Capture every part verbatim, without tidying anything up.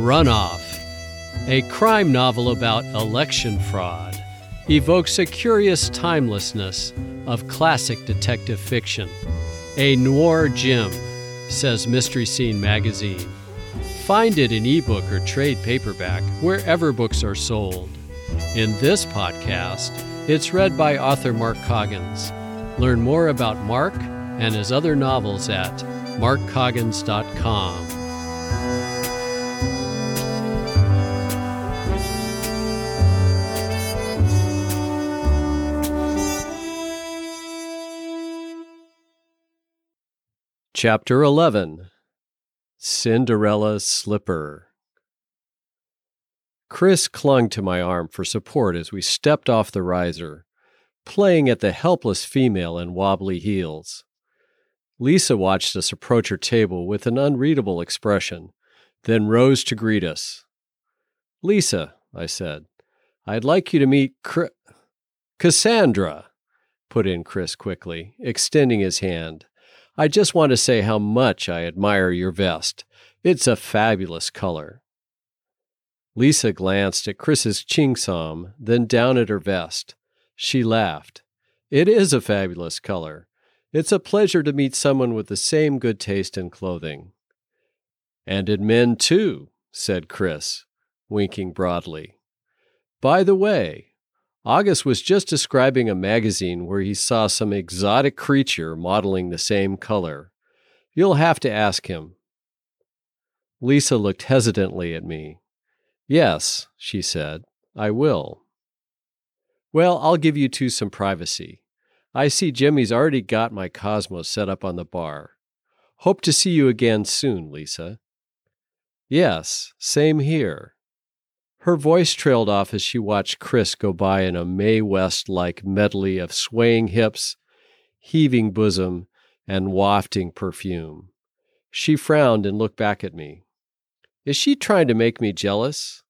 Runoff, a crime novel about election fraud, evokes a curious timelessness of classic detective fiction. A noir gem, says Mystery Scene magazine. Find it in ebook or trade paperback wherever books are sold. In this podcast, it's read by author Mark Coggins. Learn more about Mark and his other novels at mark coggins dot com. Chapter eleven. Cinderella's Slipper. Chris clung to my arm for support as we stepped off the riser, playing at the helpless female in wobbly heels. Lisa watched us approach her table with an unreadable expression, then rose to greet us. "Lisa," I said, "I'd like you to meet Cr- Cassandra," put in Chris quickly, extending his hand. "I just want to say how much I admire your vest. It's a fabulous color." Lisa glanced at Chris's ching-som, then down at her vest. She laughed. "It is a fabulous color. It's a pleasure to meet someone with the same good taste in clothing." "And in men, too," said Chris, winking broadly. "By the way, August was just describing a magazine where he saw some exotic creature modeling the same color. You'll have to ask him." Lisa looked hesitantly at me. "Yes," she said, "I will." "Well, I'll give you two some privacy. I see Jimmy's already got my Cosmos set up on the bar. Hope to see you again soon, Lisa." "Yes, same here." Her voice trailed off as she watched Chris go by in a Mae West-like medley of swaying hips, heaving bosom, and wafting perfume. She frowned and looked back at me. "Is she trying to make me jealous?"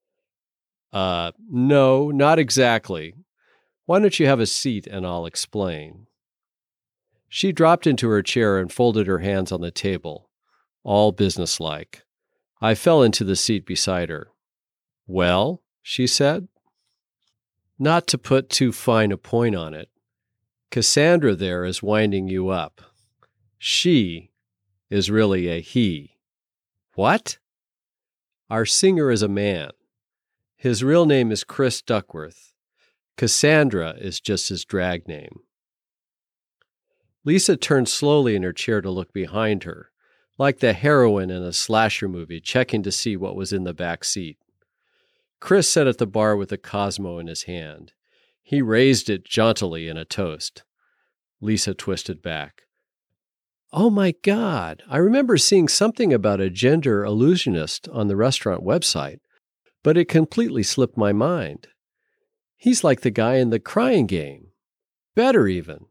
Uh, no, not exactly. Why don't you have a seat and I'll explain." She dropped into her chair and folded her hands on the table, all businesslike. I fell into the seat beside her. "Well," she said. "Not to put too fine a point on it, Cassandra there is winding you up. She is really a he." "What?" "Our singer is a man. His real name is Chris Duckworth. Cassandra is just his drag name." Lisa turned slowly in her chair to look behind her, like the heroine in a slasher movie checking to see what was in the back seat. Chris sat at the bar with a Cosmo in his hand. He raised it jauntily in a toast. Lisa twisted back. "Oh my God, I remember seeing something about a gender illusionist on the restaurant website, but it completely slipped my mind. He's like the guy in The Crying Game. Better even."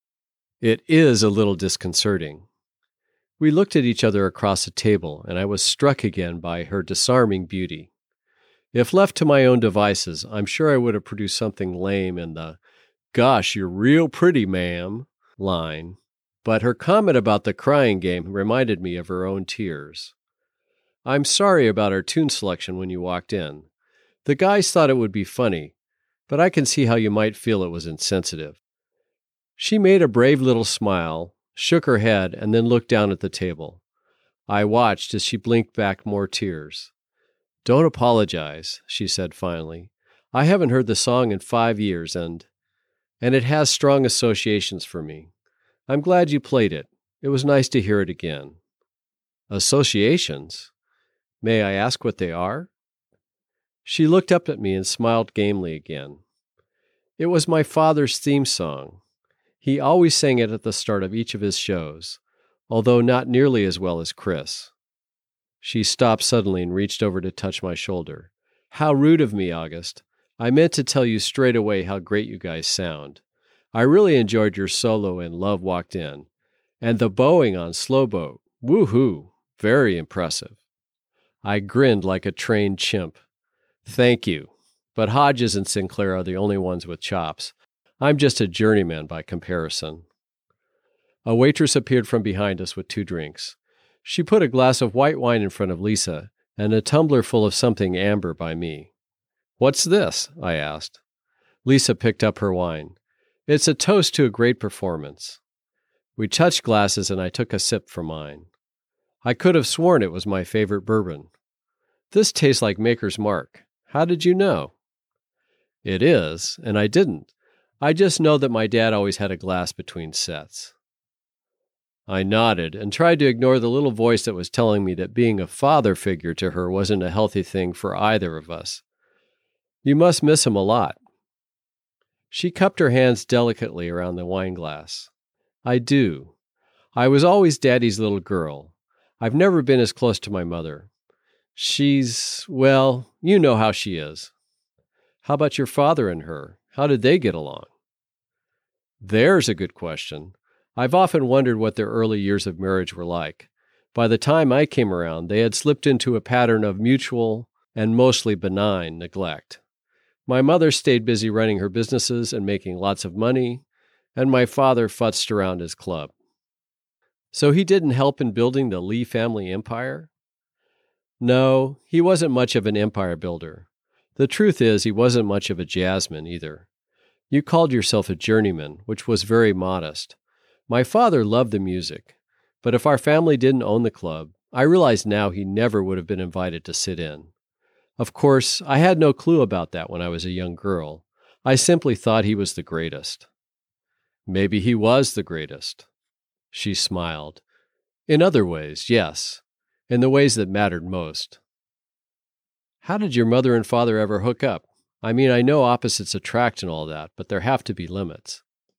It is a little disconcerting. We looked at each other across the table, and I was struck again by her disarming beauty. If left to my own devices, I'm sure I would have produced something lame in the "Gosh, you're real pretty, ma'am" line, but her comment about The Crying Game reminded me of her own tears. "I'm sorry about our tune selection when you walked in. The guys thought it would be funny, but I can see how you might feel it was insensitive." She made a brave little smile, shook her head, and then looked down at the table. I watched as she blinked back more tears. "Don't apologize," she said finally. "I haven't heard the song in five years, and and it has strong associations for me. I'm glad you played it. It was nice to hear it again." "Associations? May I ask what they are?" She looked up at me and smiled gamely again. "It was my father's theme song. He always sang it at the start of each of his shows, although not nearly as well as Chris." She stopped suddenly and reached over to touch my shoulder. "How rude of me, August. I meant to tell you straight away how great you guys sound. I really enjoyed your solo in Love Walked In. And the bowing on Slow Boat. Woo-hoo. Very impressive." I grinned like a trained chimp. "Thank you. But Hodges and Sinclair are the only ones with chops. I'm just a journeyman by comparison." A waitress appeared from behind us with two drinks. She put a glass of white wine in front of Lisa, and a tumbler full of something amber by me. "What's this?" I asked. Lisa picked up her wine. "It's a toast to a great performance." We touched glasses and I took a sip from mine. I could have sworn it was my favorite bourbon. "This tastes like Maker's Mark. How did you know?" "It is, and I didn't. I just know that my dad always had a glass between sets." I nodded and tried to ignore the little voice that was telling me that being a father figure to her wasn't a healthy thing for either of us. "You must miss him a lot." She cupped her hands delicately around the wine glass. "I do. I was always Daddy's little girl. I've never been as close to my mother. She's, well, you know how she is." "How about your father and her? How did they get along?" "There's a good question. I've often wondered what their early years of marriage were like. By the time I came around, they had slipped into a pattern of mutual and mostly benign neglect. My mother stayed busy running her businesses and making lots of money, and my father futzed around his club." "So he didn't help in building the Lee family empire?" "No, he wasn't much of an empire builder. The truth is, he wasn't much of a jazzman either. You called yourself a journeyman, which was very modest. My father loved the music, but if our family didn't own the club, I realize now he never would have been invited to sit in. Of course, I had no clue about that when I was a young girl. I simply thought he was the greatest." "Maybe he was the greatest." She smiled. "In other ways, yes. In the ways that mattered most." "How did your mother and father ever hook up? I mean, I know opposites attract and all that, but there have to be limits."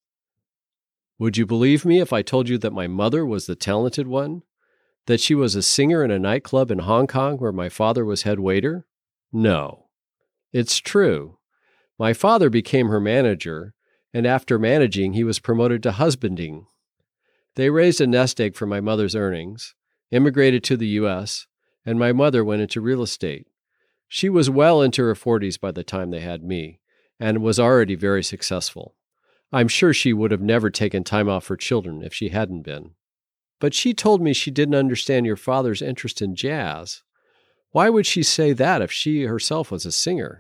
"Would you believe me if I told you that my mother was the talented one? That she was a singer in a nightclub in Hong Kong where my father was head waiter? No. It's true. My father became her manager, and after managing, he was promoted to husbanding. They raised a nest egg from my mother's earnings, immigrated to the U S, and my mother went into real estate. She was well into her forties by the time they had me, and was already very successful. I'm sure she would have never taken time off for children if she hadn't been. But she told me she didn't understand your father's interest in jazz. Why would she say that if she herself was a singer?"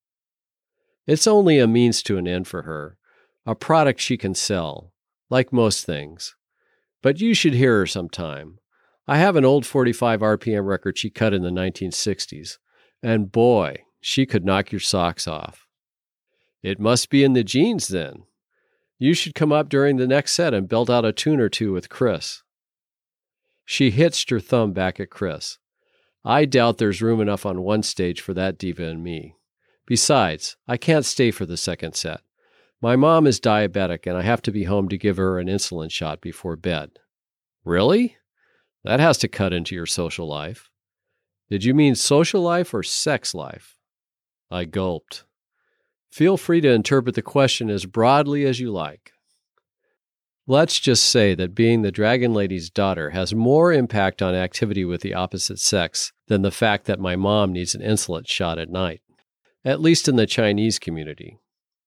"It's only a means to an end for her, a product she can sell, like most things. But you should hear her sometime. I have an old forty-five R P M record she cut in the nineteen sixties, and boy, she could knock your socks off." "It must be in the genes then. You should come up during the next set and belt out a tune or two with Chris." She hitched her thumb back at Chris. "I doubt there's room enough on one stage for that diva and me. Besides, I can't stay for the second set. My mom is diabetic, and I have to be home to give her an insulin shot before bed." "Really? That has to cut into your social life." "Did you mean social life or sex life?" I gulped. "Feel free to interpret the question as broadly as you like." Let's just say that being the Dragon Lady's daughter has more impact on activity with the opposite sex than the fact that my mom needs an insulin shot at night, at least in the Chinese community.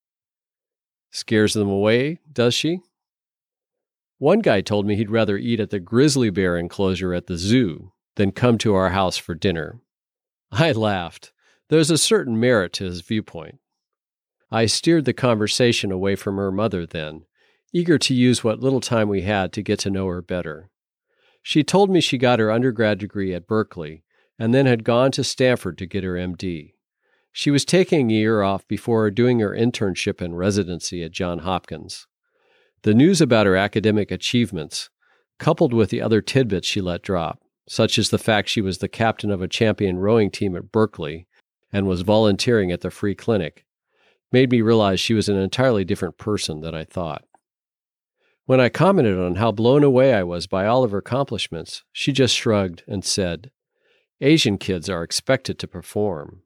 "Scares them away, does she?" "One guy told me he'd rather eat at the grizzly bear enclosure at the zoo than come to our house for dinner." I laughed. There's a certain merit to his viewpoint. I steered the conversation away from her mother then, eager to use what little time we had to get to know her better. She told me she got her undergrad degree at Berkeley and then had gone to Stanford to get her M D. She was taking a year off before doing her internship and residency at Johns Hopkins. The news about her academic achievements, coupled with the other tidbits she let drop, such as the fact she was the captain of a champion rowing team at Berkeley and was volunteering at the free clinic, made me realize she was an entirely different person than I thought. When I commented on how blown away I was by all of her accomplishments, she just shrugged and said, "Asian kids are expected to perform."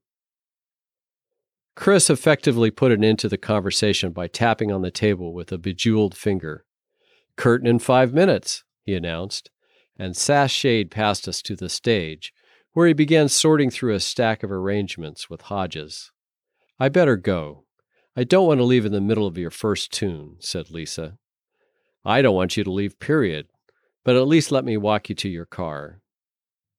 Chris effectively put an end to the conversation by tapping on the table with a bejeweled finger. "Curtain in five minutes," he announced, and sashayed past us to the stage, where he began sorting through a stack of arrangements with Hodges. "I better go. I don't want to leave in the middle of your first tune," said Lisa. "I don't want you to leave, period, but at least let me walk you to your car."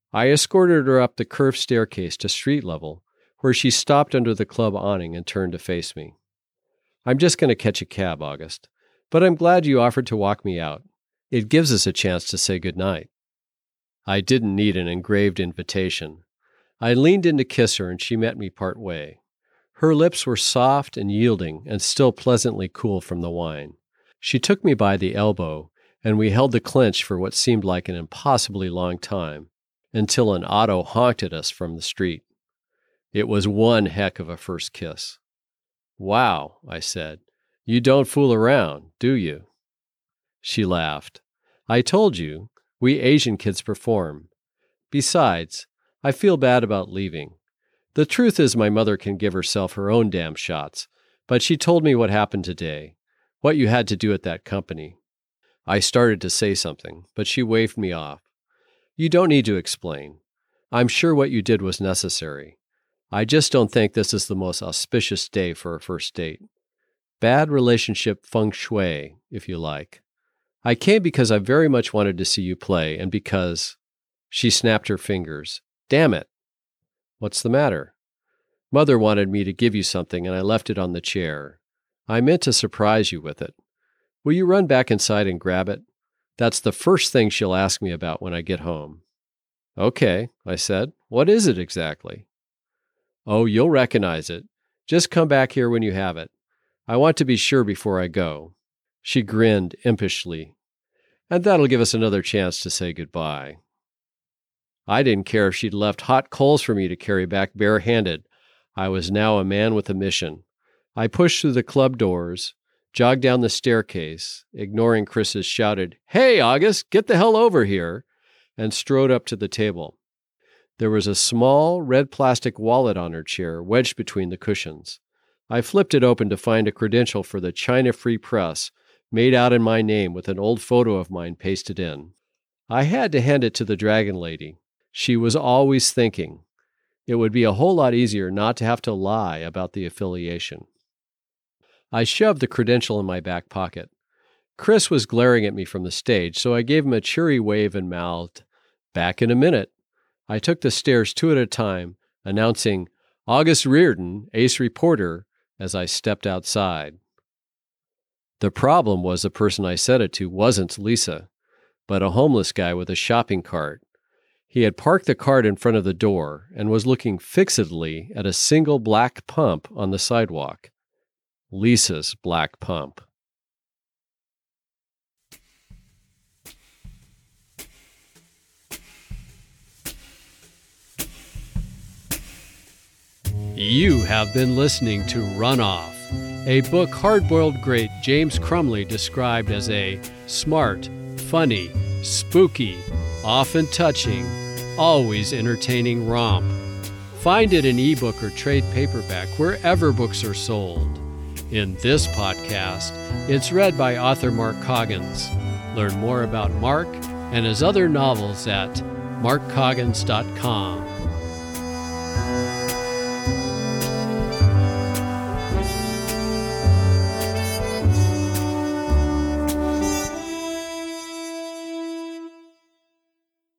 I escorted her up the curved staircase to street level, where she stopped under the club awning and turned to face me. I'm just going to catch a cab, August, but I'm glad you offered to walk me out. It gives us a chance to say goodnight. I didn't need an engraved invitation. I leaned in to kiss her, and she met me part way. Her lips were soft and yielding and still pleasantly cool from the wine. She took me by the elbow, and we held the clinch for what seemed like an impossibly long time, until an auto honked at us from the street. It was one heck of a first kiss. Wow, I said. You don't fool around, do you? She laughed. I told you, we Asian kids perform. Besides, I feel bad about leaving. The truth is my mother can give herself her own damn shots, but she told me what happened today, what you had to do at that company. I started to say something, but she waved me off. You don't need to explain. I'm sure what you did was necessary. I just don't think this is the most auspicious day for a first date. Bad relationship feng shui, if you like. I came because I very much wanted to see you play, and because... She snapped her fingers. Damn it. What's the matter? Mother wanted me to give you something, and I left it on the chair. I meant to surprise you with it. Will you run back inside and grab it? That's the first thing she'll ask me about when I get home. Okay, I said. What is it exactly? Oh, you'll recognize it. Just come back here when you have it. I want to be sure before I go. She grinned impishly. And that'll give us another chance to say goodbye. I didn't care if she'd left hot coals for me to carry back barehanded. I was now a man with a mission. I pushed through the club doors, jogged down the staircase, ignoring Chris's shouted, "Hey, August, get the hell over here," and strode up to the table. There was a small, red plastic wallet on her chair, wedged between the cushions. I flipped it open to find a credential for the China Free Press, made out in my name with an old photo of mine pasted in. I had to hand it to the Dragon Lady. She was always thinking. It would be a whole lot easier not to have to lie about the affiliation. I shoved the credential in my back pocket. Chris was glaring at me from the stage, so I gave him a cheery wave and mouthed, "Back in a minute." I took the stairs two at a time, announcing, "August Reardon, ace reporter," as I stepped outside. The problem was the person I said it to wasn't Lisa, but a homeless guy with a shopping cart. He had parked the cart in front of the door and was looking fixedly at a single black pump on the sidewalk. Lisa's black pump. You have been listening to Run Off, a book hard-boiled great James Crumley described as a smart, funny, spooky, often touching, always entertaining romp. Find it in ebook or trade paperback wherever books are sold. In this podcast, it's read by author Mark Coggins. Learn more about Mark and his other novels at mark coggins dot com.